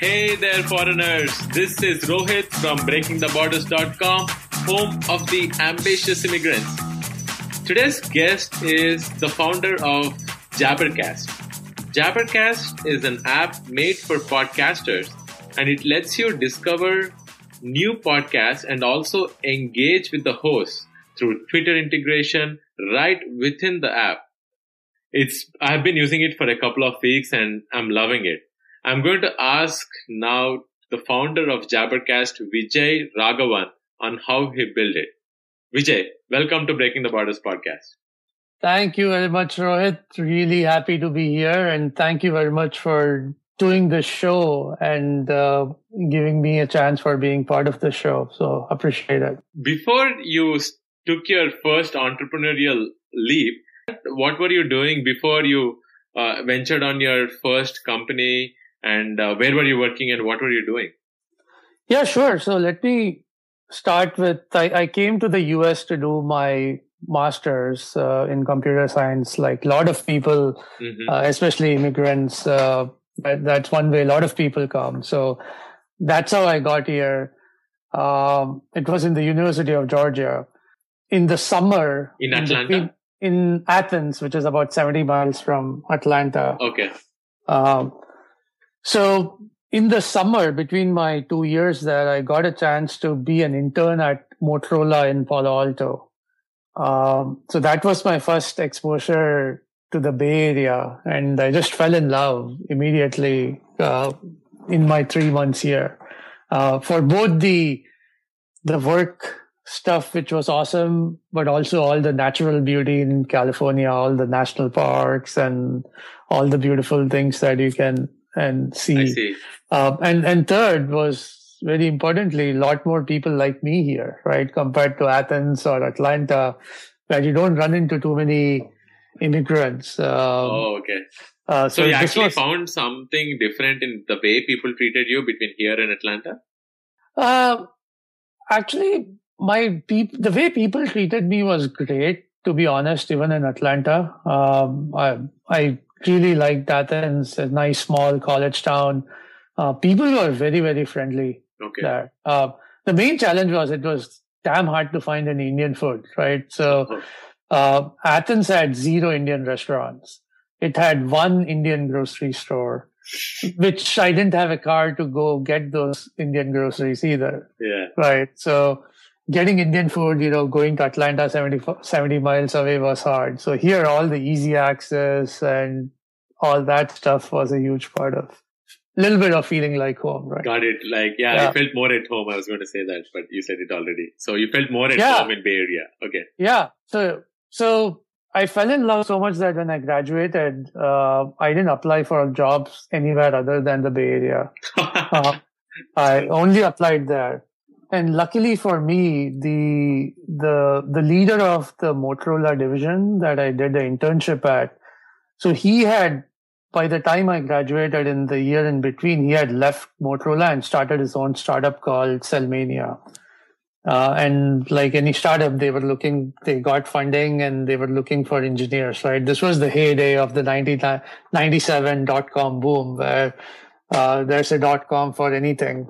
Hey there, foreigners. This is Rohit from BreakingTheBorders.com, home of the ambitious immigrants. Today's guest is the founder of Jabbercast. Jabbercast is an app made for podcasters, and it lets you discover new podcasts and also engage with the hosts through Twitter integration right within the app. I've been using it for a couple of weeks and I'm loving it. I'm going to ask now the founder of Jabbercast, Vijay Raghavan, on how he built it. Vijay, welcome to Breaking the Borders podcast. Thank you very much, Rohit. Really happy to be here. And thank you very much for doing this show and giving me a chance for being part of the show. So appreciate it. Before you took your first entrepreneurial leap, what were you doing before you ventured on your first company, and where were you working and what were you doing? Yeah, sure. So let me start with, I came to the US to do my master's in computer science. Like a lot of people, especially immigrants, that's one way a lot of people come. So that's how I got here. It was in the University of Georgia in the summer. In Atlanta? In Athens, which is about 70 miles from Atlanta. Okay. So in the summer, between my 2 years there, I got a chance to be an intern at Motorola in Palo Alto. So that was my first exposure to the Bay Area. And I just fell in love immediately in my 3 months here. For both the work stuff, which was awesome, but also all the natural beauty in California, all the national parks and all the beautiful things that you can see. I see. And third was, very importantly, a lot more people like me here, right? Compared to Athens or Atlanta, where you don't run into too many immigrants. Okay. So you actually found something different in the way people treated you between here and Atlanta? Actually, the way people treated me was great, to be honest, even in Atlanta. I really liked Athens, a nice small college town. People were very, very friendly there. The main challenge was it was damn hard to find any Indian food, right? So Athens had 0 Indian restaurants. It had 1 Indian grocery store, which I didn't have a car to go get those Indian groceries either. Yeah. Right. So getting Indian food, going to Atlanta 70 miles away was hard. So here, all the easy access and all that stuff was a huge part of a little bit of feeling like home, right? Got it. I felt more at home. I was going to say that, but you said it already. So you felt more at home in Bay Area. Okay. Yeah. So I fell in love so much that when I graduated, I didn't apply for jobs anywhere other than the Bay Area. I only applied there. And luckily for me, the leader of the Motorola division that I did the internship at, so he had, by the time I graduated in the year in between, he had left Motorola and started his own startup called Cellmania. And like any startup, they got funding and they were looking for engineers, right? This was the heyday of the 97 .com boom, where there's a .com for anything.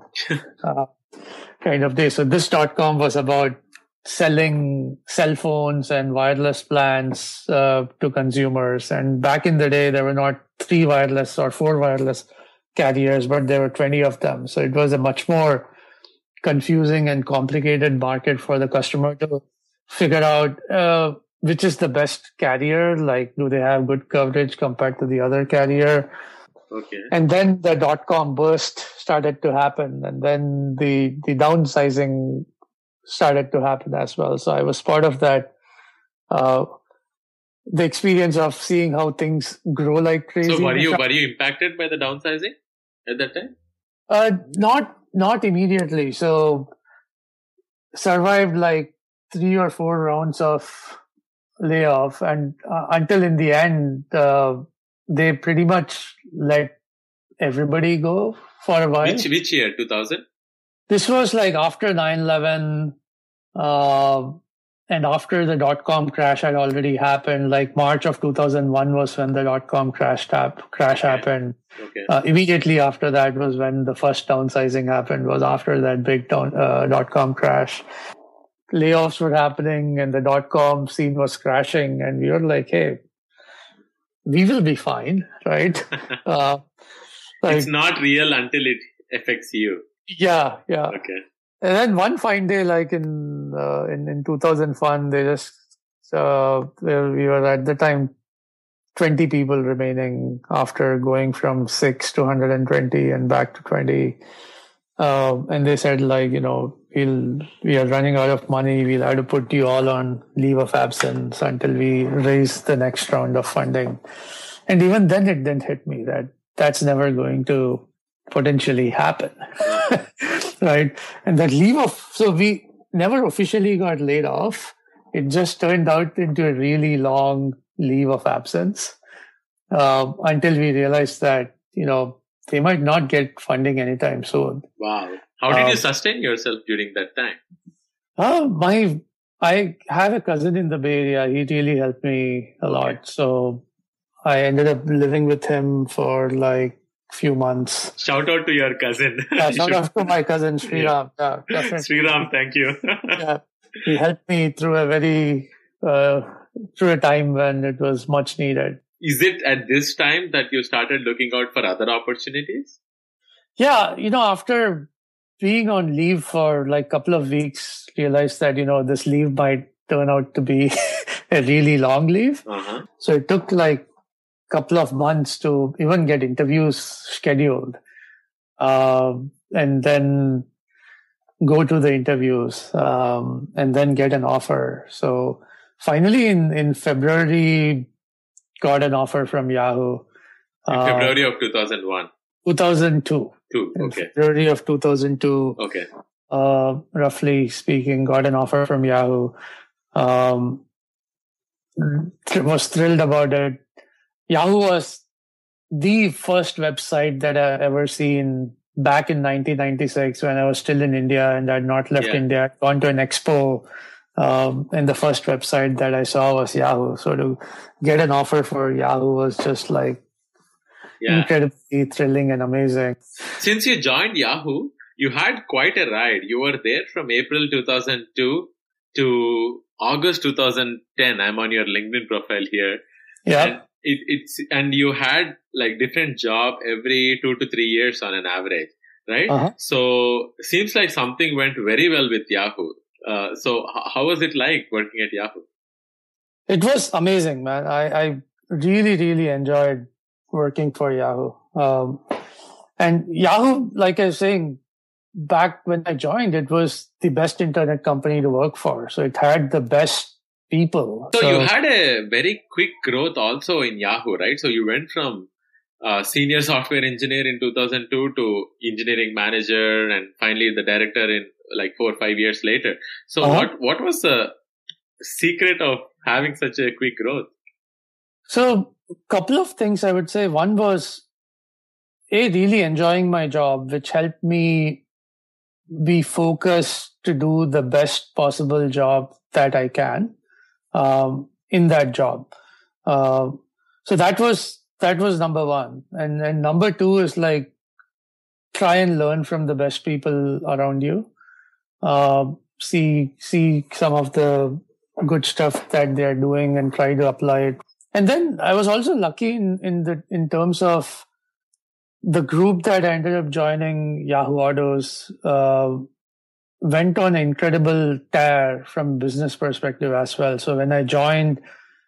Kind of day. So this .com was about selling cell phones and wireless plans to consumers. And back in the day, there were not 3 wireless or 4 wireless carriers, but there were 20 of them. So it was a much more confusing and complicated market for the customer to figure out which is the best carrier. Like, do they have good coverage compared to the other carrier? Okay. And then the .com burst started to happen, and then the downsizing started to happen as well. So I was part of that, the experience of seeing how things grow like crazy. So were you impacted by the downsizing at that time? Not immediately. So survived like 3 or 4 rounds of layoff, and until in the end, they pretty much let everybody go for a while. Which year? 2000? This was like after 9/11. and after the dot-com crash had already happened, like March of 2001 was when the dot-com crash happened. Okay. Immediately after that was when the first downsizing happened, was after that big dot-com crash. Layoffs were happening and the dot-com scene was crashing, and we were like, hey, we will be fine, right? It's not real until it affects you. Yeah. Okay. And then one fine day, like in 2001, they just we were at the time 20 people remaining after going from 6 to 120 and back to 20. And they said, like, we are running out of money. We'll have to put you all on leave of absence until we raise the next round of funding. And even then it didn't hit me that that's never going to potentially happen. Right. And that so we never officially got laid off. It just turned out into a really long leave of absence, until we realized that, they might not get funding anytime soon. Wow. How did you sustain yourself during that time? I have a cousin in the Bay Area. He really helped me a lot. So I ended up living with him for like few months. Shout out to your cousin. Yeah, shout out to my cousin Sriram. Yeah, definitely. Sriram, thank you. Yeah, he helped me through through a time when it was much needed. Is it at this time that you started looking out for other opportunities? Yeah, after being on leave for like a couple of weeks, realized that, this leave might turn out to be a really long leave. Uh-huh. So it took like a couple of months to even get interviews scheduled, and then go to the interviews, and then get an offer. So finally in February, got an offer from Yahoo. In February of 2001? 2002. Okay. February of 2002. Okay. Roughly speaking, got an offer from Yahoo. Was thrilled about it. Yahoo was the first website that I ever seen back in 1996 when I was still in India and I had not left India. I'd gone to an expo. And the first website that I saw was Yahoo. So to get an offer for Yahoo was just like incredibly thrilling and amazing. Since you joined Yahoo, you had quite a ride. You were there from April 2002 to August 2010. I'm on your LinkedIn profile here. Yeah. And you had like different job every 2 to 3 years on an average, right? Uh-huh. So seems like something went very well with Yahoo. So how was it like working at Yahoo? It was amazing, man. I really, really enjoyed working for Yahoo. And Yahoo, like I was saying, back when I joined, it was the best internet company to work for. So it had the best people. So you had a very quick growth also in Yahoo, right? So you went from senior software engineer in 2002 to engineering manager and finally the director in like 4 or 5 years later. So what was the secret of having such a quick growth? So a couple of things I would say. One was really enjoying my job, which helped me be focused to do the best possible job that I can in that job. So that was number one. And number two is like try and learn from the best people around you. See some of the good stuff that they're doing and try to apply it. And then I was also lucky in terms of the group that I ended up joining, Yahoo Autos, went on an incredible tear from business perspective as well. So when I joined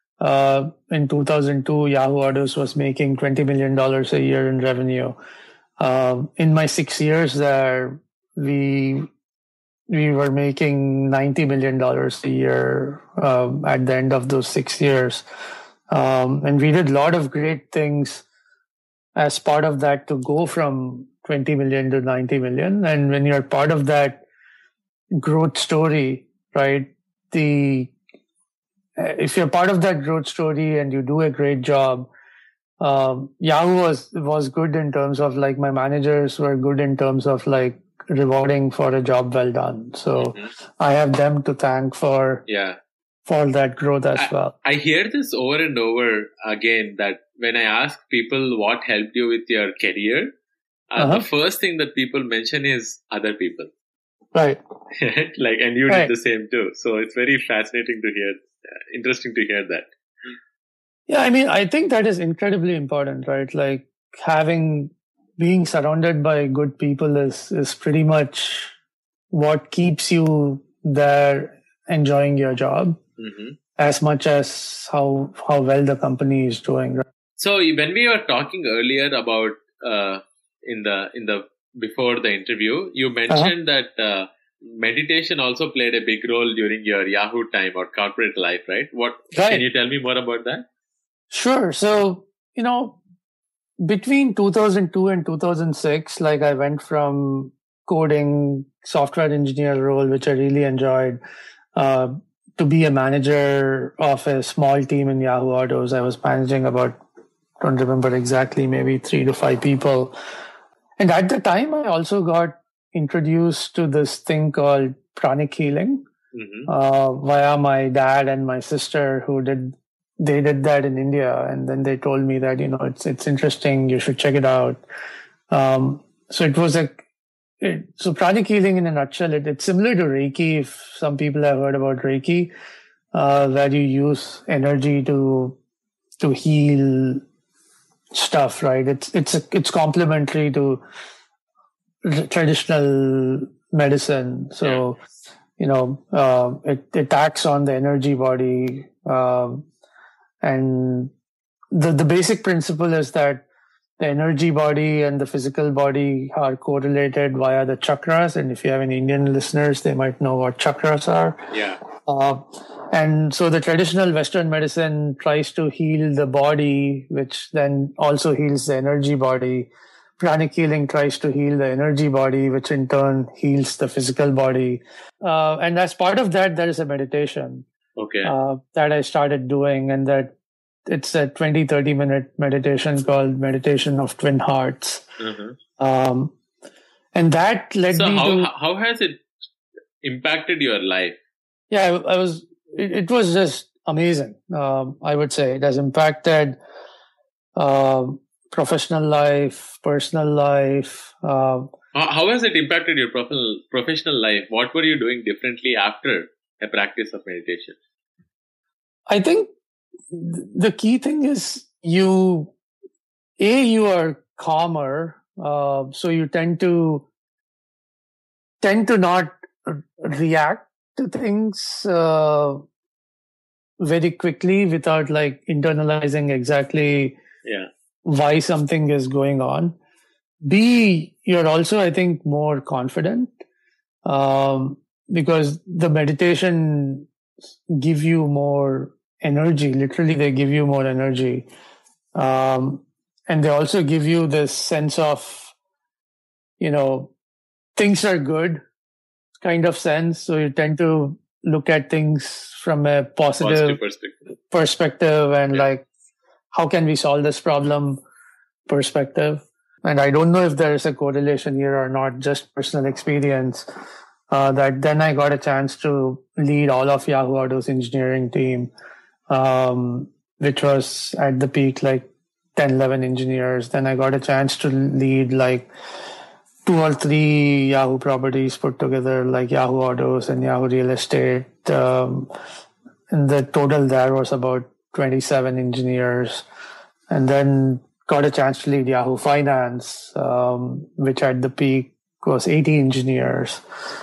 in 2002, Yahoo Autos was making $20 million a year in revenue. In my 6 years there, we were making $90 million a year at the end of those 6 years. And we did a lot of great things as part of that to go from 20 million to 90 million. And when you're part of that growth story, right, if you're part of that growth story and you do a great job, Yahoo was good in terms of like my managers were good in terms of like rewarding for a job well done. So I have them to thank for for that growth as well. I hear this over and over again, that when I ask people what helped you with your career, the first thing that people mention is other people. Right. Like, and you did the same too. So it's very fascinating to hear, interesting to hear that. Yeah, I mean, I think that is incredibly important, right? Like being surrounded by good people is pretty much what keeps you there enjoying your job as much as how well the company is doing. Right? So when we were talking earlier about in the before the interview, you mentioned that meditation also played a big role during your Yahoo time or corporate life, right? Can you tell me more about that? Sure. So, between 2002 and 2006, like I went from coding, software engineer role, which I really enjoyed, to be a manager of a small team in Yahoo Autos. I was managing about, don't remember exactly, maybe 3 to 5 people. And at the time, I also got introduced to this thing called pranic healing via my dad and my sister they did that in India. And then they told me that, it's interesting. You should check it out. So it was so pranic healing in a nutshell, it's similar to Reiki. If some people have heard about Reiki, where you use energy to heal stuff, right? It's complementary to traditional medicine. So, it acts on the energy body. And the basic principle is that the energy body and the physical body are correlated via the chakras. And if you have any Indian listeners, they might know what chakras are. Yeah. And so the traditional Western medicine tries to heal the body, which then also heals the energy body. Pranic healing tries to heal the energy body, which in turn heals the physical body. And as part of that, there is a meditation. Okay. That I started doing, and that it's a 20-30 minute meditation called Meditation of Twin Hearts. And that led me to... How has it impacted your life? Yeah, it was just amazing. I would say it has impacted professional life, personal life. How has it impacted your professional life? What were you doing differently after a practice of meditation? I think the key thing is you are calmer, so you tend to not react to things very quickly without like internalizing exactly why something is going on. You're also, I think, more confident because the meditation give you more energy. Literally, they give you more energy. And they also give you this sense of, things are good kind of sense. So you tend to look at things from a positive perspective and like, how can we solve this problem perspective? And I don't know if there is a correlation here or not, just personal experience. That then I got a chance to lead all of Yahoo Autos engineering team, which was at the peak like 10, 11 engineers. Then I got a chance to lead like 2 or 3 Yahoo properties put together, like Yahoo Autos and Yahoo Real Estate. And the total there was about 27 engineers. And then got a chance to lead Yahoo Finance, which at the peak was 80 engineers.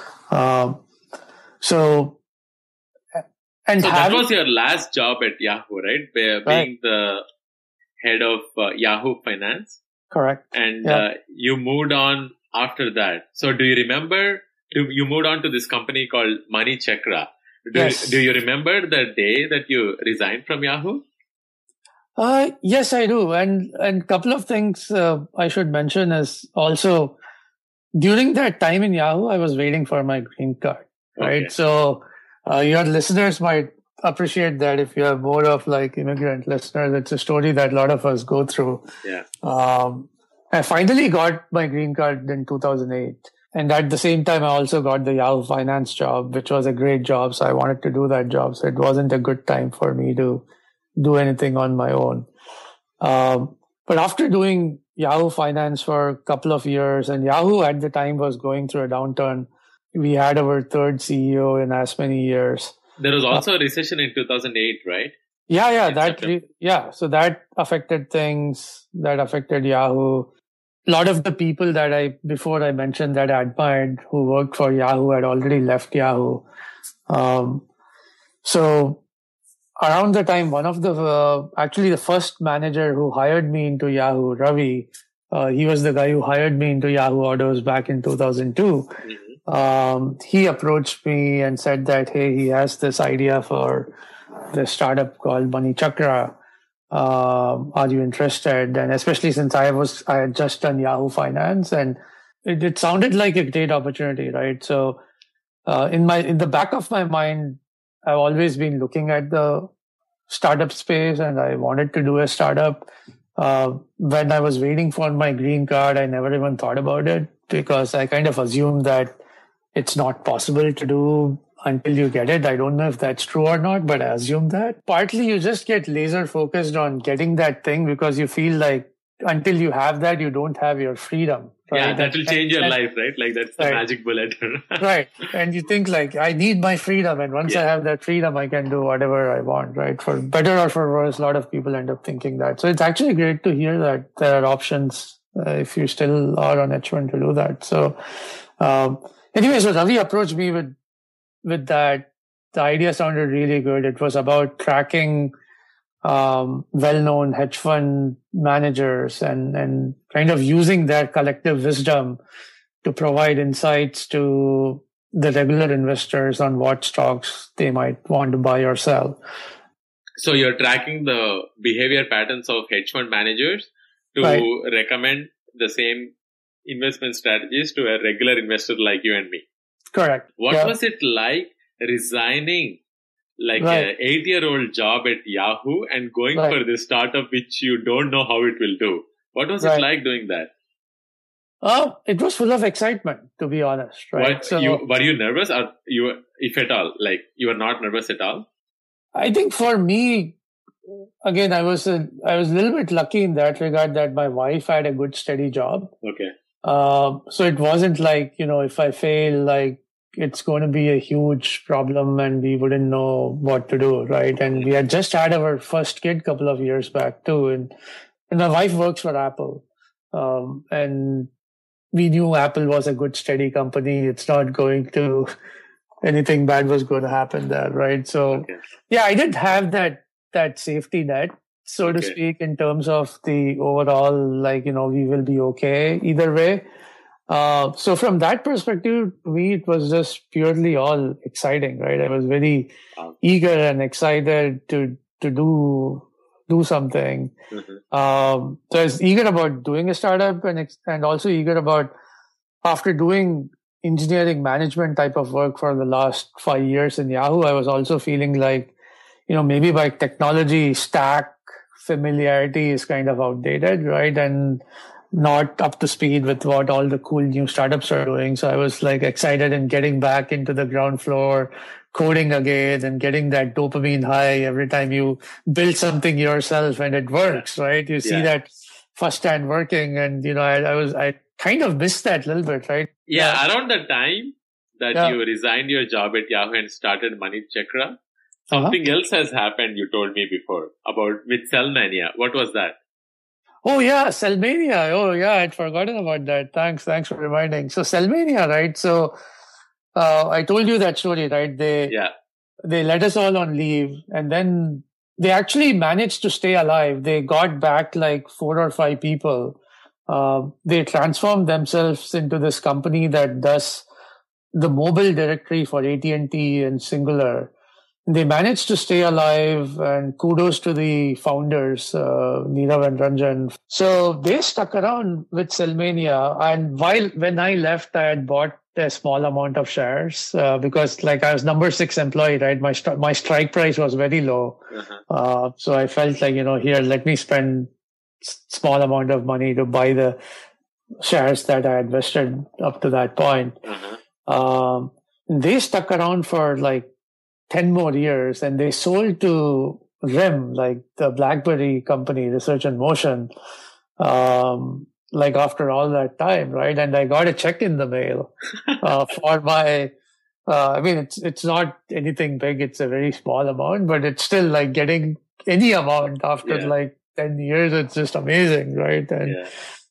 So that was your last job at Yahoo, right? Being the head of Yahoo Finance. Correct. And you moved on after that. So do you remember, you moved on to this company called Money Chakra. Do you remember the day that you resigned from Yahoo? Yes, I do. And a couple of things I should mention is also during that time in Yahoo, I was waiting for my green card, right? Okay. So your listeners might appreciate that if you have more of like immigrant listeners. It's a story that a lot of us go through. Yeah. I finally got my green card in 2008. And at the same time, I also got the Yahoo Finance job, which was a great job. So I wanted to do that job. So it wasn't a good time for me to do anything on my own. But after doing Yahoo Finance for a couple of years, and Yahoo at the time was going through a downturn, we had our third CEO in as many years. There was also a recession in 2008, right? Yeah. So that affected things. That affected Yahoo. A lot of the people that before I mentioned that I admired who worked for Yahoo had already left Yahoo. So around the time, one of actually the first manager who hired me into Yahoo, Ravi, he was the guy who hired me into Yahoo Autos back in 2002. He approached me and said that, hey, he has this idea for the startup called Money Chakra. Are you interested? And especially since I had just done Yahoo Finance, and it sounded like a great opportunity, right? So, in the back of my mind, I've always been looking at the startup space, and I wanted to do a startup. When I was waiting for my green card, I never even thought about it because I kind of assumed that it's not possible to do until you get it. I don't know if that's true or not, but I assume that. Partly you just get laser focused on getting that thing because you feel like until you have that, you don't have your freedom. Right? Yeah, that will change your life, right? Like that's the magic bullet. Right. And you think like, I need my freedom. And once I have that freedom, I can do whatever I want, right? For better or for worse, a lot of people end up thinking that. So it's actually great to hear that there are options if you still are on H1 to do that. So anyway, so Ravi approached me with that. The idea sounded really good. It was about tracking well-known hedge fund managers and kind of using their collective wisdom to provide insights to the regular investors on what stocks they might want to buy or sell. So you're tracking the behavior patterns of hedge fund managers to recommend the same investment strategies to a regular investor like you and me. Correct. What was it like resigning like an 8-year-old job at Yahoo and going for this startup which you don't know how it will do? What was it like doing that? It was full of excitement, to be honest. Right? Were you nervous, or if at all, like you were not nervous at all? I think for me, again, I was a little bit lucky in that regard that my wife had a good steady job. Okay. So it wasn't like, if I fail, like it's going to be a huge problem and we wouldn't know what to do, right? And we had just had our first kid a couple of years back too. And my wife works for Apple. And we knew Apple was a good, steady company. It's not going to, anything bad was going to happen there, right? So I did have that safety net, so to speak, in terms of the overall, like, we will be okay either way. So from that perspective, to me, it was just purely all exciting, right? I was very eager and excited to do something. So I was eager about doing a startup and also eager about, after doing engineering management type of work for the last 5 years in Yahoo, I was also feeling like, maybe my technology stack familiarity is kind of outdated, right? And not up to speed with what all the cool new startups are doing. So I was like excited and getting back into the ground floor, coding again and getting that dopamine high every time you build something yourself and it works, right? You see that firsthand working, and I kind of missed that a little bit, right? Yeah, around the time that you resigned your job at Yahoo and started Money Chakra, something else has happened. You told me before about with Cellmania. What was that? Oh yeah, Cellmania. Oh yeah, I'd forgotten about that. Thanks for reminding. So Cellmania, right? So I told you that story, right? They let us all on leave, and then they actually managed to stay alive. They got back like 4 or 5 people. They transformed themselves into this company that does the mobile directory for AT&T and Singular. They managed to stay alive, and kudos to the founders, Nirav and Ranjan. So they stuck around with Cellmania. And when I left, I had bought a small amount of shares because like I was number 6 employee, right? My strike price was very low. So I felt like, here, let me spend small amount of money to buy the shares that I invested up to that point. They stuck around for like 10 more years, and they sold to RIM, like the BlackBerry company, Research in Motion, like after all that time, right? And I got a check in the mail for my, I mean, it's not anything big. It's a very small amount, but it's still like getting any amount after like 10 years. It's just amazing, right? And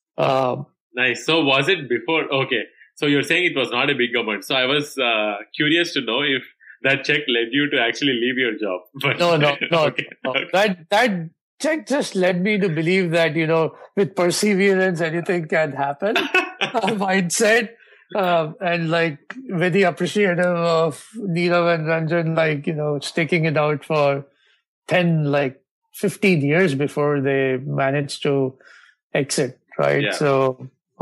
nice. So was it before? Okay. So you're saying it was not a big amount. So I was curious to know if that check led you to actually leave your job. But no. Okay. That check just led me to believe that, with perseverance, anything can happen. Mindset. And like very appreciative of Neerav and Ranjan, sticking it out for 10, 15 years before they managed to exit, right? Yeah.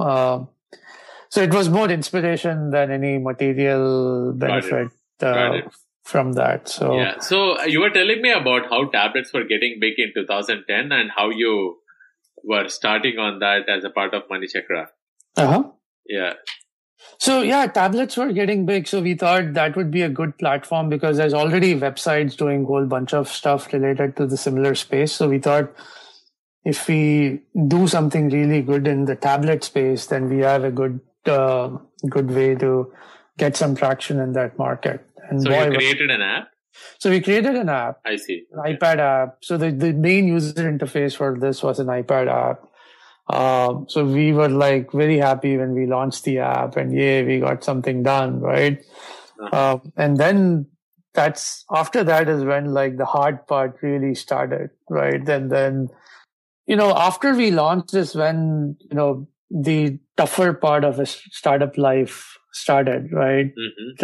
So it was more inspiration than any material benefit from that. So yeah. So you were telling me about how tablets were getting big in 2010 and how you were starting on that as a part of Manichakra. Yeah. So yeah, tablets were getting big. So we thought that would be a good platform because there's already websites doing a whole bunch of stuff related to the similar space. So we thought if we do something really good in the tablet space, then we have a good way to get some traction in that market. And so you created an app? So we created an app. I see. An iPad app. So the main user interface for this was an iPad app. So we were very happy when we launched the app and we got something done, right? And then after that is when the hard part really started, right? And then, after we launched this, when, the tougher part of a startup life started, right?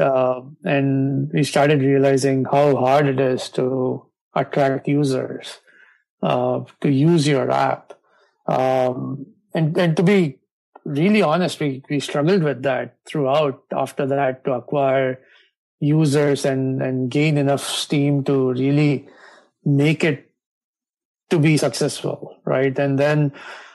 And we started realizing how hard it is to attract users, to use your app. And to be really honest, we struggled with that throughout after that to acquire users and gain enough steam to really make it to be successful, right? And then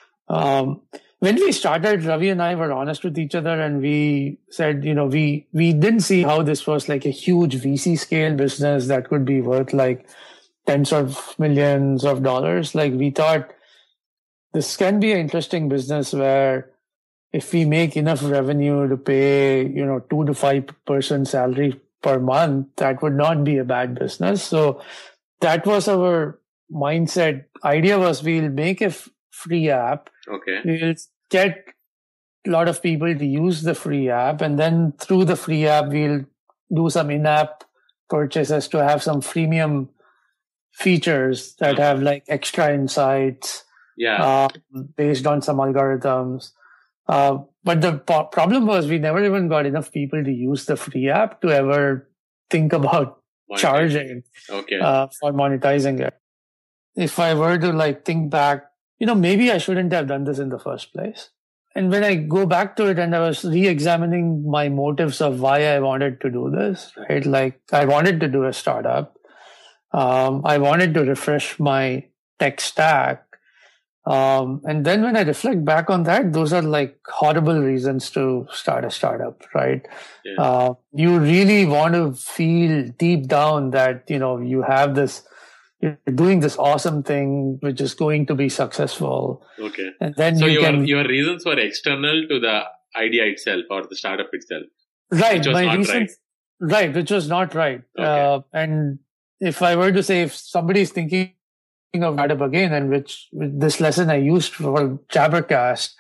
when we started, Ravi and I were honest with each other and we said, we didn't see how this was a huge VC scale business that could be worth tens of millions of dollars. We thought, this can be an interesting business where if we make enough revenue to pay, 2 to 5% salary per month, that would not be a bad business. So that was our mindset. Idea was we'll make a free app. Okay. We'll get a lot of people to use the free app. And then through the free app, we'll do some in-app purchases to have some freemium features that have extra insights. Yeah. Based on some algorithms. But the problem was we never even got enough people to use the free app to ever think about charging for monetizing it. If I were to think back, maybe I shouldn't have done this in the first place. And when I go back to it and I was re-examining my motives of why I wanted to do this, right? I wanted to do a startup. I wanted to refresh my tech stack. And then when I reflect back on that, those are horrible reasons to start a startup, right? Yeah. You really want to feel deep down that, you have this, you're doing this awesome thing, which is going to be successful. Okay. And then so your reasons were external to the idea itself or the startup itself. Right. My reasons, right, which was not right. Okay. And if I were to say, if somebody's thinking of startup again, and which this lesson I used for Jabbercast,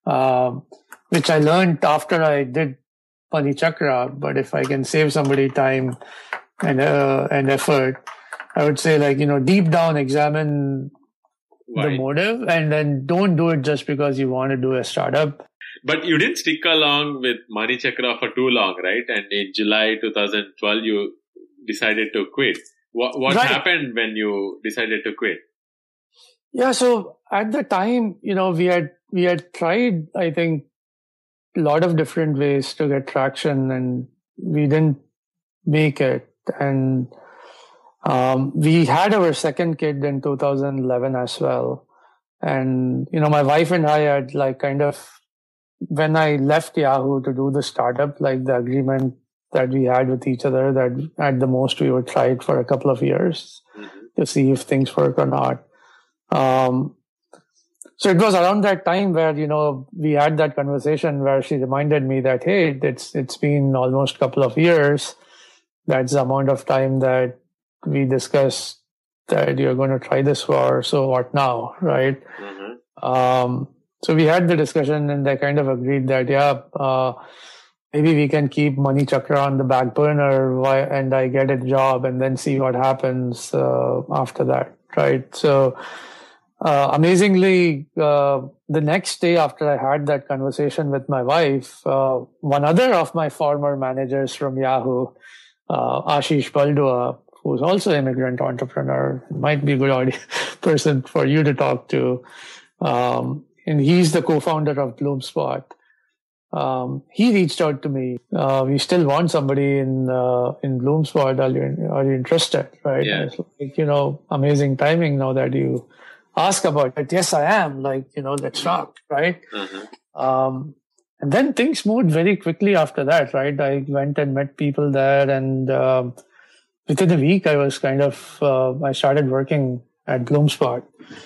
which I learned after I did Manichakra, but if I can save somebody time and effort, I would say deep down examine the motive and then don't do it just because you want to do a startup. But you didn't stick along with Manichakra for too long, right? And in July 2012, you decided to quit. What happened when you decided to quit? Yeah, so at the time, we had tried, I think, a lot of different ways to get traction, and we didn't make it. And we had our second kid in 2011 as well. And my wife and I had kind of when I left Yahoo to do the startup, like the agreement that we had with each other, that at the most we would try it for a couple of years to see if things work or not. So it was around that time where, we had that conversation where she reminded me that, hey, it's been almost a couple of years. That's the amount of time that we discussed that you're going to try this for. So what now, right? So we had the discussion and they kind of agreed that, maybe we can keep Money Chakra on the back burner and I get a job and then see what happens after that, right? So amazingly, the next day after I had that conversation with my wife, one other of my former managers from Yahoo, Ashish Baldua, who's also an immigrant entrepreneur, might be a good person for you to talk to. And he's the co-founder of BloomSpot. He reached out to me. We still want somebody in BloomSpot. Are you interested? Right? Yeah. It's like, amazing timing now that you ask about it. Yes, I am. Let's rock, right? And then things moved very quickly after that, right? I went and met people there, and within a week, I was I started working at BloomSpot.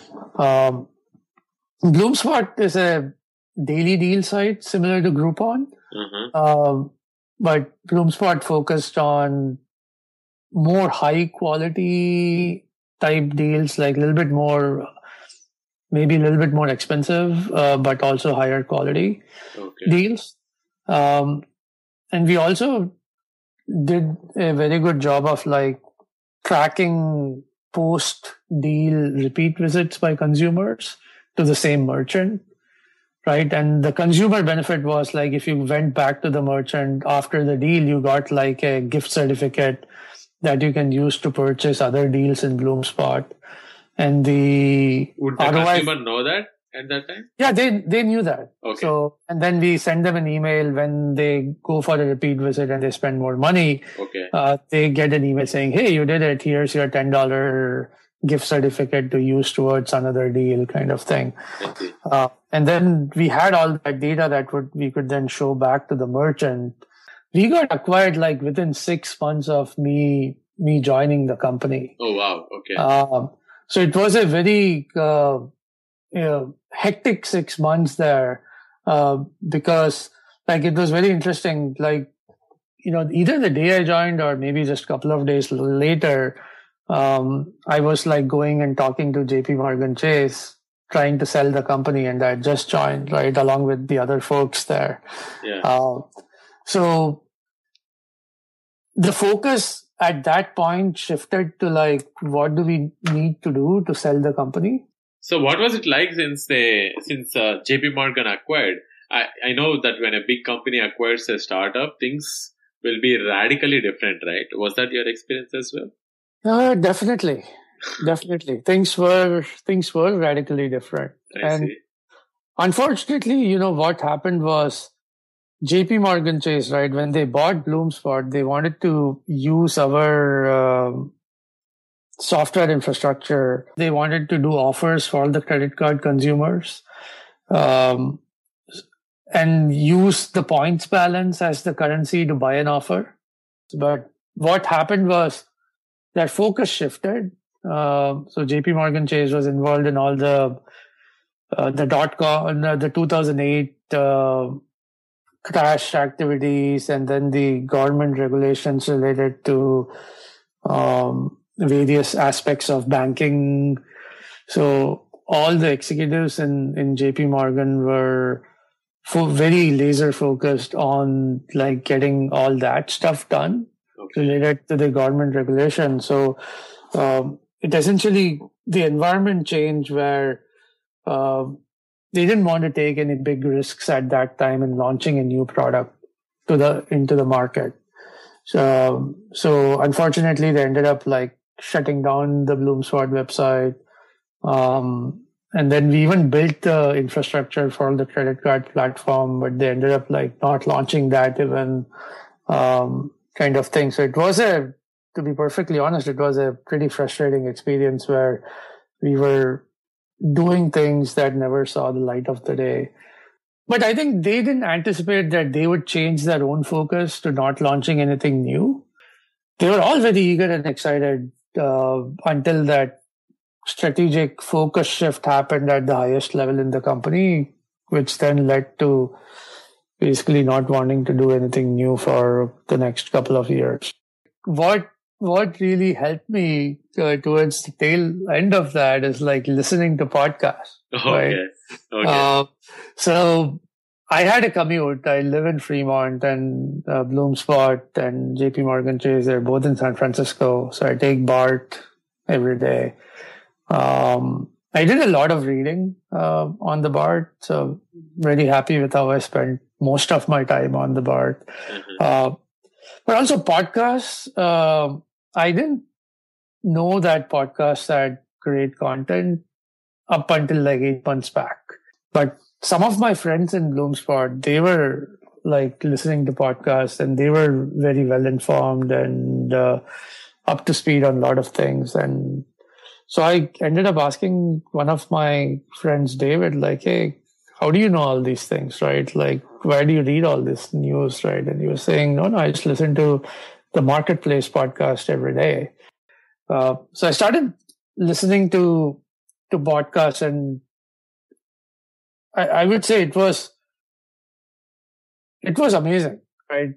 BloomSpot is a daily deal site similar to Groupon, but BloomSpot focused on more high quality type deals, like maybe a little bit more expensive, but also higher quality deals. And we also did a very good job of tracking post deal repeat visits by consumers to the same merchant, right? And the consumer benefit was if you went back to the merchant after the deal, you got a gift certificate that you can use to purchase other deals in BloomSpot. And would the consumer know that at that time? Yeah, they knew that. Okay. So, and then we send them an email when they go for a repeat visit and they spend more money. Okay. They get an email saying, hey, you did it. Here's your $10 gift certificate to use towards another deal, kind of thing. And then we had all that data that we could then show back to the merchant. We got acquired within 6 months of me joining the company. Oh, wow. Okay. So it was a very hectic 6 months there because it was very interesting. Either the day I joined or maybe just a couple of days later, I was going and talking to JP Morgan Chase, trying to sell the company, and I just joined, right, along with the other folks there. Yeah. So the focus at that point shifted to what do we need to do to sell the company? So what was it like since JP Morgan acquired? I know that when a big company acquires a startup, things will be radically different, right? Was that your experience as well? Definitely. Things were radically different. I see. Unfortunately, what happened was JP Morgan Chase, right, when they bought BloomSpot, they wanted to use our software infrastructure. They wanted to do offers for all the credit card consumers and use the points balance as the currency to buy an offer. But what happened was that focus shifted. So JP Morgan Chase was involved in all the the 2008 crash activities, and then the government regulations related to various aspects of banking. So all the executives in JP Morgan were very laser focused on getting all that stuff done related to the government regulation. So it essentially, the environment changed where they didn't want to take any big risks at that time in launching a new product into the market. So unfortunately, they ended up shutting down the BloomSpot website. And then we even built the infrastructure for the credit card platform, but they ended up not launching that even, kind of thing. So it was to be perfectly honest, it was a pretty frustrating experience where we were doing things that never saw the light of the day. But I think they didn't anticipate that they would change their own focus to not launching anything new. They were all very eager and excited until that strategic focus shift happened at the highest level in the company, which then led to basically not wanting to do anything new for the next couple of years. What really helped me towards the tail end of that is like listening to podcasts. Okay. Right? So I had a commute. I live in Fremont, and Bloomspot and JP Morgan Chase, they're both in San Francisco. So I take BART every day. I did a lot of reading on the BART, so really happy with how I spent most of my time on the BART. But also podcasts. I didn't know that podcasts had great content up until like 8 months back. But some of my friends in Bloomspot, they were like listening to podcasts, and they were very well informed and up to speed on a lot of things. And so I ended up asking one of my friends, David, like, hey, how do you know all these things, right? Like, where do you read all this news, right? And he was saying, no, I just listen to the Marketplace podcast every day. So I started listening to podcasts, and I would say it was amazing, right?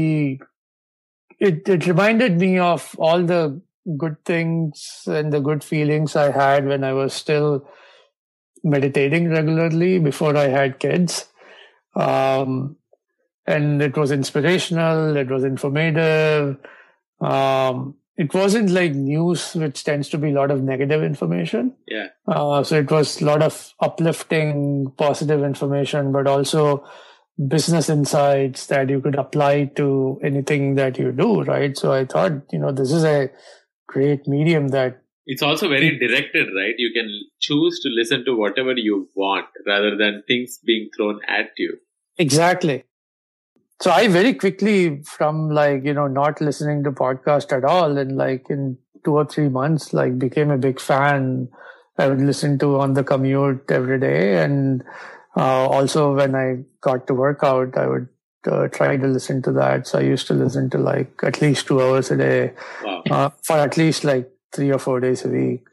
It reminded me of all the good things and the good feelings I had when I was still meditating regularly before I had kids. And it was inspirational. It was informative. It wasn't like news, which tends to be a lot of negative information. Yeah. So it was a lot of uplifting, positive information, but also business insights that you could apply to anything that you do, right? So I thought, this is a great medium that it's also very directed, right? You can choose to listen to whatever you want rather than things being thrown at you. Exactly. So I very quickly, from like, not listening to podcast at all, and like in 2 or 3 months, like became a big fan. I would listen to on the commute every day. And also when I got to work out, I would try to listen to that. So I used to listen to like at least 2 hours a day. Wow. For at least like 3 or 4 days a week.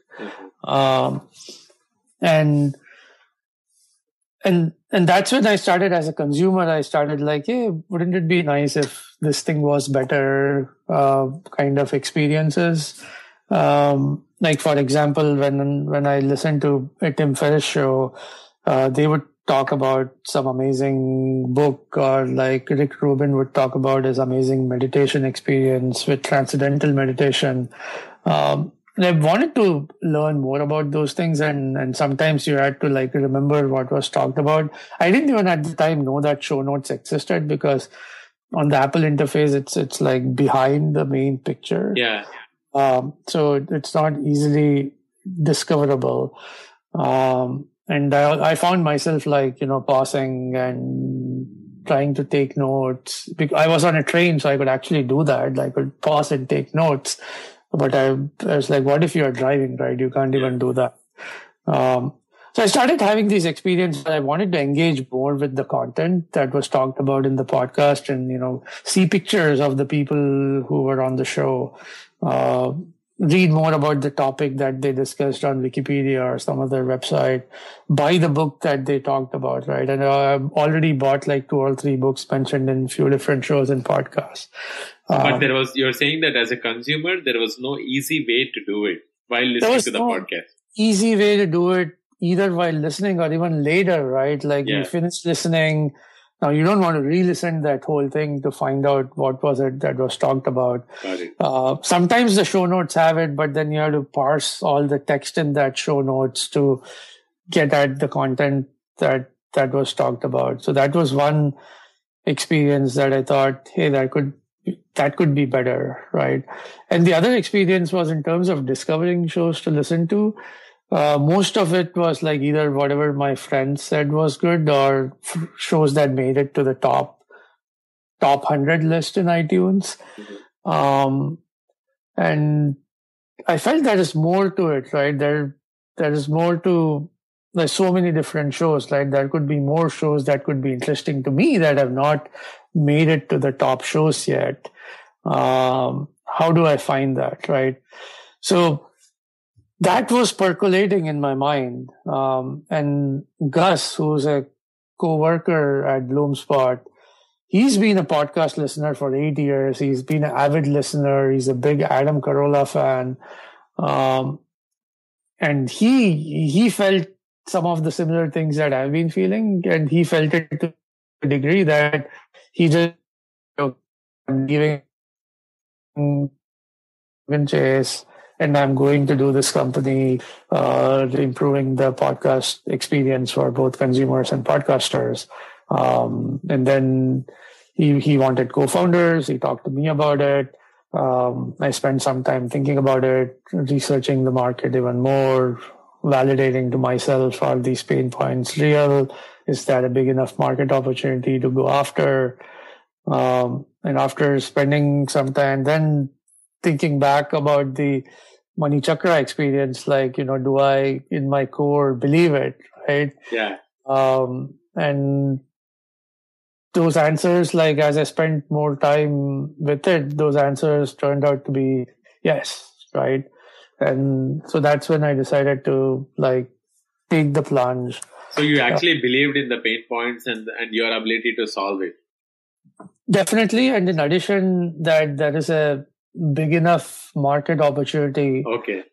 And that's when I started as a consumer. I started like, hey, wouldn't it be nice if this thing was better kind of experiences? Like, for example, when I listened to a Tim Ferriss show, they would talk about some amazing book, or like Rick Rubin would talk about his amazing meditation experience with transcendental meditation. I wanted to learn more about those things, and sometimes you had to like remember what was talked about. I didn't even at the time know that show notes existed, because on the Apple interface, it's like behind the main picture. Yeah. So it's not easily discoverable. And I found myself like, pausing and trying to take notes. I was on a train, so I could actually do that. I could pause and take notes. But I was like, what if you're driving, right? You can't even do that. So I started having these experiences. I wanted to engage more with the content that was talked about in the podcast, and, see pictures of the people who were on the show, read more about the topic that they discussed on Wikipedia or some other website, buy the book that they talked about, right? And I've already bought like 2 or 3 books mentioned in a few different shows and podcasts. But you're saying that as a consumer, there was no easy way to do it while listening to the podcast. Easy way to do it, either while listening or even later, right? Like you finish listening. Now you don't want to re-listen that whole thing to find out what was it that was talked about. Got it. Sometimes the show notes have it, but then you have to parse all the text in that show notes to get at the content that was talked about. So that was one experience that I thought, hey, that could be better, right? And the other experience was in terms of discovering shows to listen to. Most of it was like either whatever my friends said was good, or shows that made it to the top 100 list in iTunes. And I felt there is more to it, right? There is more to there's so many different shows, right? There could be more shows that could be interesting to me that have not made it to the top shows yet. How do I find that, right? So that was percolating in my mind. And Gus, who's a co-worker at Bloomspot, he's been a podcast listener for 8 years. He's been an avid listener. He's a big Adam Carolla fan. And he felt some of the similar things that I've been feeling, and he felt it to a degree that he just giving chase, and I'm going to do this company, improving the podcast experience for both consumers and podcasters. And then he wanted co-founders. He talked to me about it. I spent some time thinking about it, researching the market even more, validating to myself, are these pain points real? Is that a big enough market opportunity to go after? And after spending some time, then thinking back about the Money Chakra experience, like, do I, in my core, believe it, right? Yeah. And those answers, like, as I spent more time with it, those answers turned out to be yes, right? And so that's when I decided to, take the plunge. So you actually believed in the pain points and your ability to solve it. Definitely. And in addition, that there is a big enough market opportunity. Okay.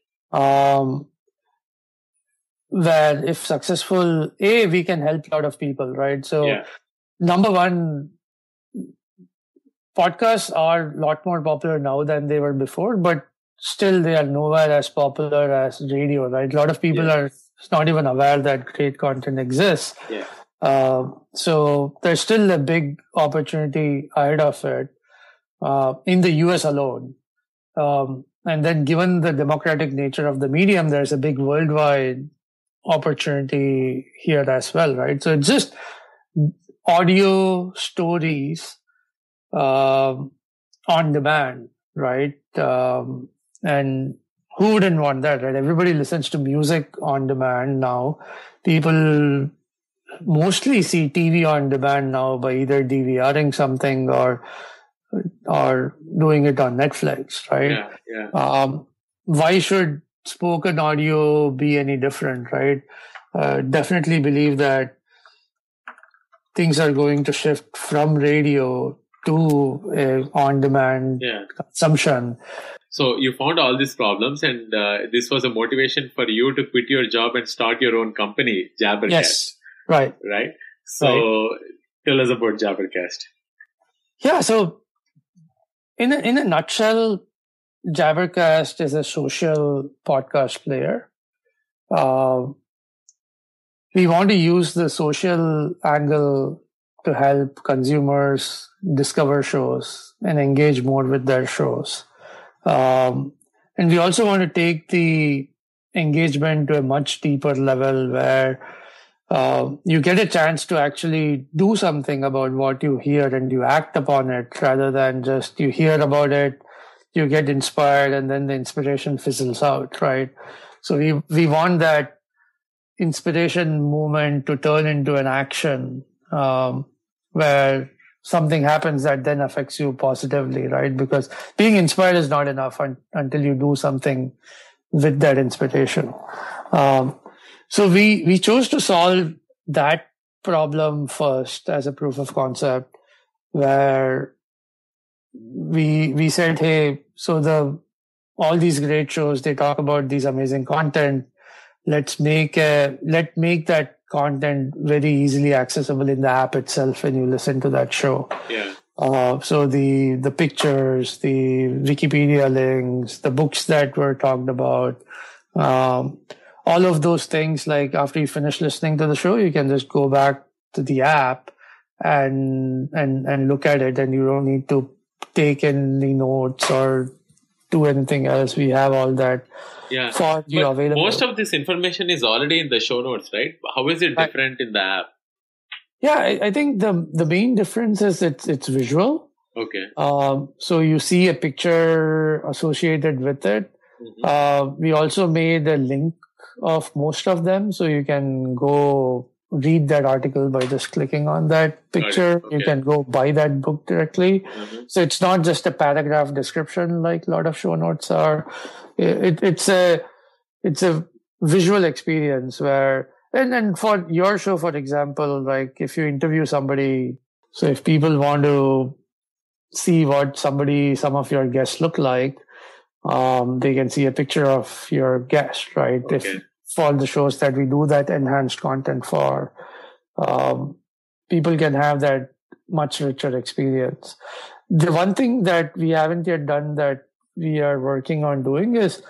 Where if successful, we can help a lot of people, right? So number one, podcasts are a lot more popular now than they were before, but still they are nowhere as popular as radio, right? A lot of people are not even aware that great content exists. Yeah. So there's still a big opportunity ahead of it in the US alone. And then given the democratic nature of the medium, there's a big worldwide opportunity here as well, right? So it's just audio stories on demand, right? And who wouldn't want that, right? Everybody listens to music on demand now. People mostly see TV on demand now by either DVRing something or doing it on Netflix, right? Yeah. Why should spoken audio be any different, right? Definitely believe that things are going to shift from radio to on-demand consumption. So you found all these problems, and this was a motivation for you to quit your job and start your own company, Jabbercast. Yes, right. Right? So tell us about Jabbercast. Yeah, so in a nutshell, Jabbercast is a social podcast player. We want to use the social angle to help consumers discover shows and engage more with their shows. And we also want to take the engagement to a much deeper level where you get a chance to actually do something about what you hear and you act upon it rather than just you hear about it, you get inspired, and then the inspiration fizzles out, right? So we want that inspiration movement to turn into an action where something happens that then affects you positively, right? Because being inspired is not enough until you do something with that inspiration. So we chose to solve that problem first as a proof of concept, where we said, hey, so all these great shows, they talk about these amazing content. Let's make that content very easily accessible in the app itself when you listen to that show. Yeah. So the pictures, the Wikipedia links, the books that were talked about, all of those things, like after you finish listening to the show, you can just go back to the app and look at it, and you don't need to take any notes or do anything else. We have all that for you available. Most of this information is already in the show notes, right? How is it different in the app? Yeah, I think the main difference is it's visual. Okay. So you see a picture associated with it. Mm-hmm. We also made a link of most of them. So you can go read that article by just clicking on that picture. Okay. You can go buy that book directly. Mm-hmm. So it's not just a paragraph description like a lot of show notes are. It's a visual experience where, and for your show, for example, like if you interview somebody, so if people want to see what some of your guests look like, they can see a picture of your guest, right? Okay. If for the shows that we do that enhanced content for, people can have that much richer experience. The one thing that we haven't yet done that we are working on doing is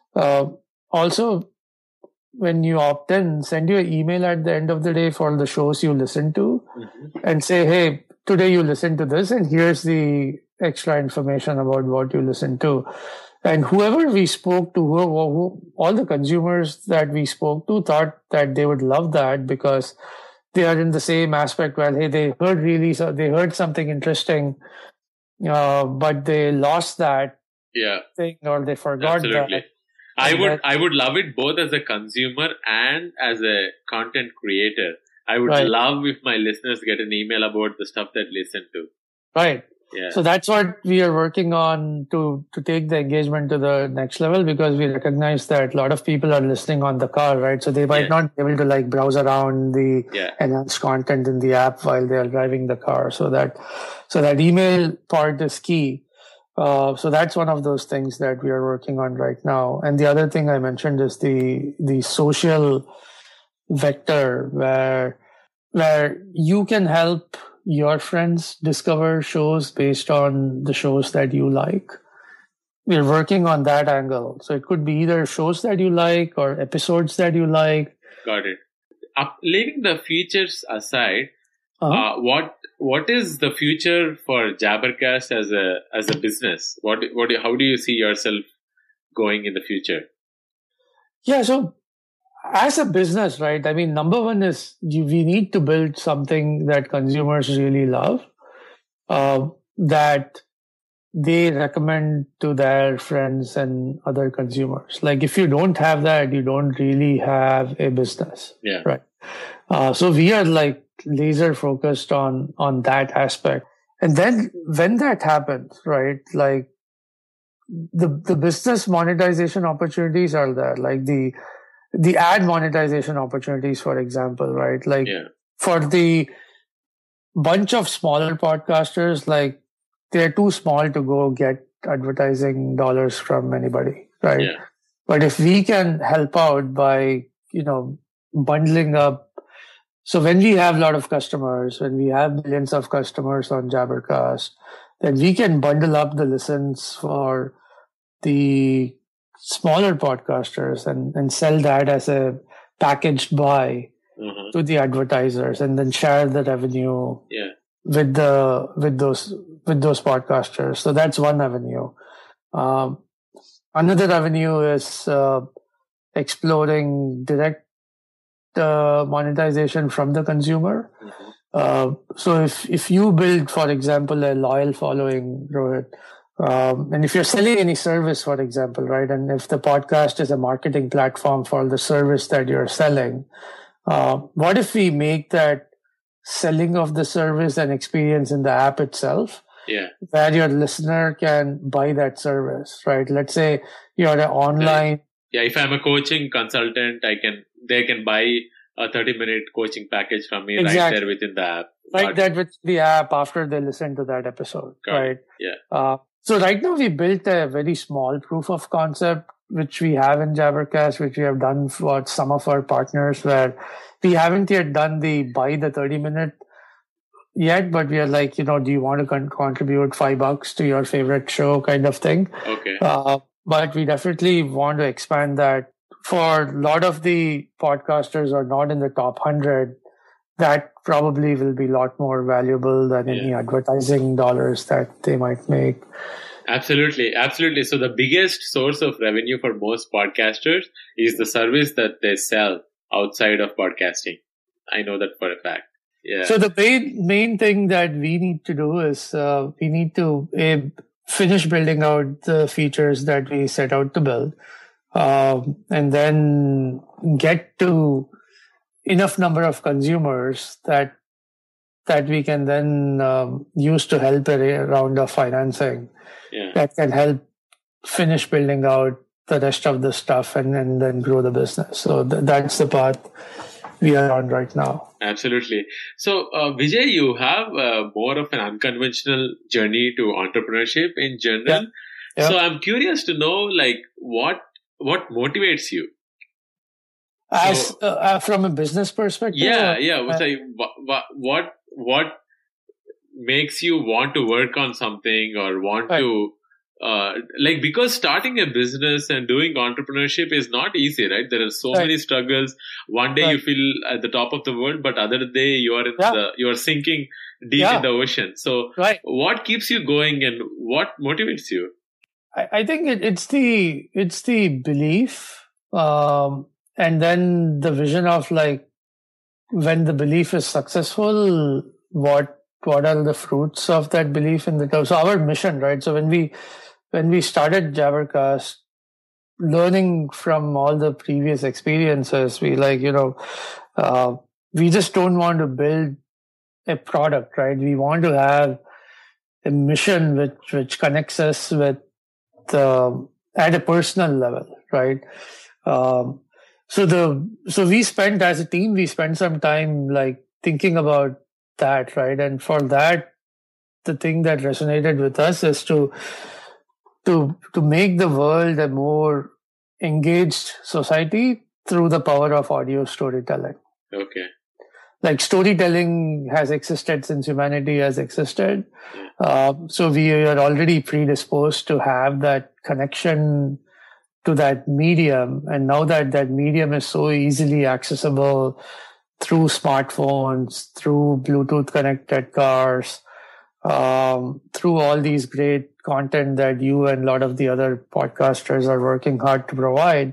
also when you opt in, send you an email at the end of the day for the shows you listen to and say, hey, today you listened to this and here's the extra information about what you listened to. And whoever we spoke to, who all the consumers that we spoke to thought that they would love that because they are in the same aspect where, hey, they heard something interesting, but they lost that thing or they forgot that. I would love it both as a consumer and as a content creator. I would love if my listeners get an email about the stuff that they listen to. Right. Yeah. So that's what we are working on to take the engagement to the next level, because we recognize that a lot of people are listening on the car, right? So they might not be able to like browse around the enhanced content in the app while they are driving the car. So that email part is key. So that's one of those things that we are working on right now. And the other thing I mentioned is the social vector where you can help your friends discover shows based on the shows that you like. We're working on that angle. So it could be either shows that you like or episodes that you like. Got it. Leaving the features aside, what is the future for Jabbercast as a business? How do you see yourself going in the future? Yeah, so as a business, right? I mean, number one is we need to build something that consumers really love, that they recommend to their friends and other consumers. Like if you don't have that, you don't really have a business. Yeah. Right. So we are like laser focused on that aspect. And then when that happens, right, like the business monetization opportunities are there, like the ad monetization opportunities, for example, right? Like for the bunch of smaller podcasters, like they're too small to go get advertising dollars from anybody, right? Yeah. But if we can help out by, bundling up. So when we have a lot of customers, when we have millions of customers on Jabbercast, then we can bundle up the listens for the smaller podcasters and sell that as a packaged buy to the advertisers, and then share the revenue with those podcasters. So that's one avenue. Another avenue is exploring direct monetization from the consumer. So if you build, for example, a loyal following, Rohit, and if you're selling any service, for example, right, and if the podcast is a marketing platform for the service that you're selling, what if we make that selling of the service and experience in the app itself, where your listener can buy that service, right? Let's say you're an online. Yeah, if I'm a coaching consultant, they can buy a 30-minute coaching package from me right there within the app. Right there with the app after they listen to that episode, right? Yeah. So right now we built a very small proof of concept, which we have in Jabbercast, which we have done for some of our partners, where we haven't yet done the buy the 30-minute yet, but we are like, do you want to contribute $5 to your favorite show kind of thing? Okay. But we definitely want to expand that. For a lot of the podcasters are not in the top 100, that probably will be a lot more valuable than any advertising dollars that they might make. Absolutely. So the biggest source of revenue for most podcasters is the service that they sell outside of podcasting. I know that for a fact. Yeah. So the main thing that we need to do is we need to finish building out the features that we set out to build. and then get to enough number of consumers that we can then use to help a round of financing that can help finish building out the rest of the stuff and then grow the business. So that's the path we are on right now. Absolutely. So, Vijay, you have more of an unconventional journey to entrepreneurship in general. Yeah. So I'm curious to know, like, what motivates you? As from a business perspective? What makes you want to work on something or want to because starting a business and doing entrepreneurship is not easy, right? There are so many struggles. One day you feel at the top of the world, but other day you are you are sinking deep in the ocean. So what keeps you going and what motivates you? I think it's the belief, and then the vision of like when the belief is successful, what are the fruits of that belief in the term? So our mission, right? So when we started Jabbercast, learning from all the previous experiences, we we just don't want to build a product, right? We want to have a mission which connects us with at a personal level, right? So we spent as a team, we spent some time like thinking about that, right? And for that, the thing that resonated with us is to make the world a more engaged society through the power of audio storytelling. Okay. Like storytelling has existed since humanity has existed. So we are already predisposed to have that connection to that medium. And now that medium is so easily accessible through smartphones, through Bluetooth connected cars, through all these great content that you and a lot of the other podcasters are working hard to provide,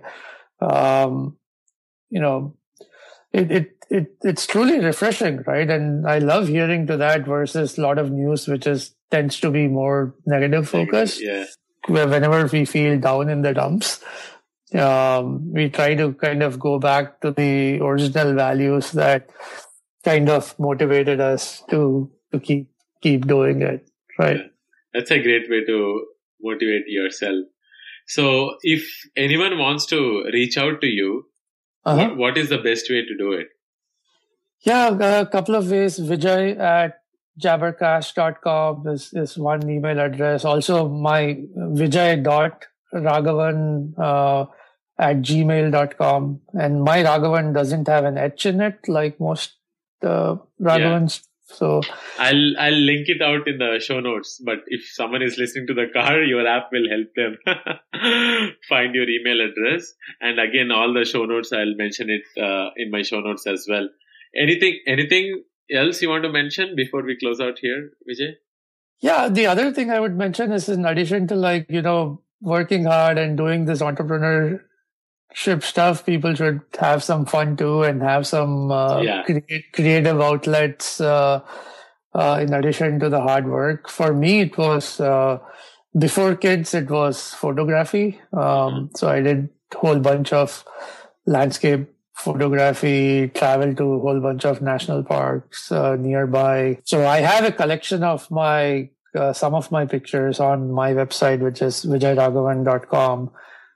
it's truly refreshing, right? And I love hearing to that versus a lot of news, which tends to be more negative focused. Yeah. Where whenever we feel down in the dumps, we try to kind of go back to the original values that kind of motivated us to keep doing it, right? Yeah. That's a great way to motivate yourself. So if anyone wants to reach out to you, what is the best way to do it? Yeah, a couple of ways. Vijay at jabbercast.com is one email address. Also, my vijay.raghavan at gmail.com. And my Raghavan doesn't have an H in it like most Raghavans. Yeah. So I'll link it out in the show notes. But if someone is listening to the car, your app will help them find your email address. And again, all the show notes, I'll mention it in my show notes as well. Anything else you want to mention before we close out here, Vijay? Yeah, the other thing I would mention is in addition to working hard and doing this entrepreneurship stuff, people should have some fun too and have some creative outlets in addition to the hard work. For me, it was before kids, it was photography. So I did a whole bunch of landscape photography, travel to a whole bunch of national parks nearby. So I have a collection of some of my pictures on my website, which is vijayaraghavan.com.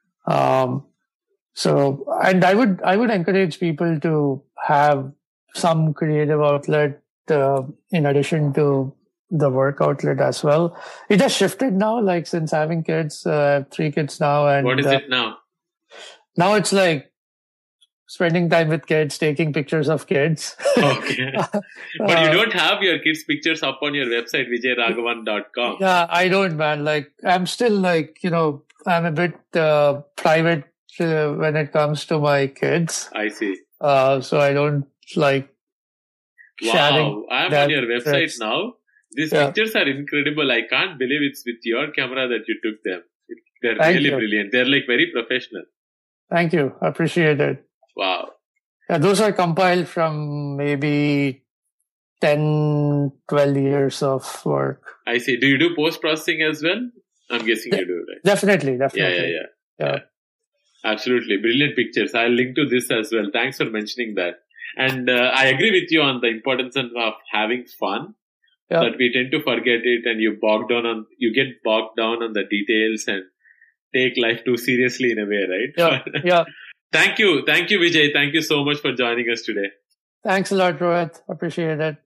And I would encourage people to have some creative outlet in addition to the work outlet as well. It has shifted now, like since having kids. I have 3 kids now. And what is it now? Now it's like spending time with kids, taking pictures of kids. Okay. But you don't have your kids' pictures up on your website, vijayaraghavan.com. Yeah, I don't, man. Like, I'm still I'm a bit private when it comes to my kids. I see. So I don't like sharing. Wow, I'm on your website now. These pictures are incredible. I can't believe it's with your camera that you took them. They're really brilliant. They're like very professional. Thank you. I appreciate it. Wow. Yeah, those are compiled from maybe 10, 12 years of work. I see. Do you do post-processing as well? I'm guessing you do, right? Definitely. Yeah. Absolutely. Brilliant pictures. I'll link to this as well. Thanks for mentioning that. And I agree with you on the importance of having fun. Yeah. That we tend to forget it, and you get bogged down on the details and take life too seriously in a way, right? Yeah. Yeah. Thank you, Vijay. Thank you so much for joining us today. Thanks a lot, Rohit. Appreciate it.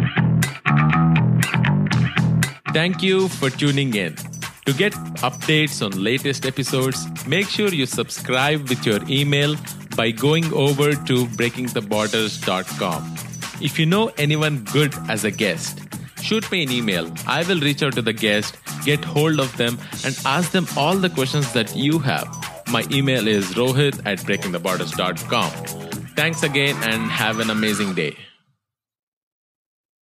Thank you for tuning in. To get updates on latest episodes, make sure you subscribe with your email by going over to breakingtheborders.com. If you know anyone good as a guest, shoot me an email. I will reach out to the guest, get hold of them, and ask them all the questions that you have. My email is rohit@breakingtheborders.com. Thanks again and have an amazing day.